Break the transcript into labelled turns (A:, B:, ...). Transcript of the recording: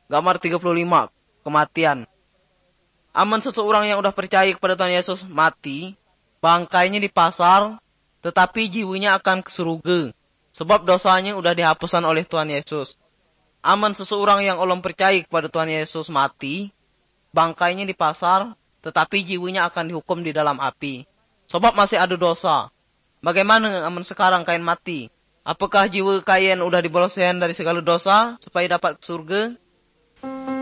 A: Gambar 35, kematian. Aman seseorang yang udah percaya kepada Tuhan Yesus mati, bangkainya dipasar, tetapi jiwanya akan ke surga. Sebab dosanya udah dihapuskan oleh Tuhan Yesus. Aman seseorang yang belum percaya kepada Tuhan Yesus mati, bangkainya dipasar, tetapi jiwanya akan dihukum di dalam api. Sebab masih ada dosa. Bagaimana aman sekarang Kain mati? Apakah jiwa Kain udah diboloskan dari segala dosa supaya dapat ke surga?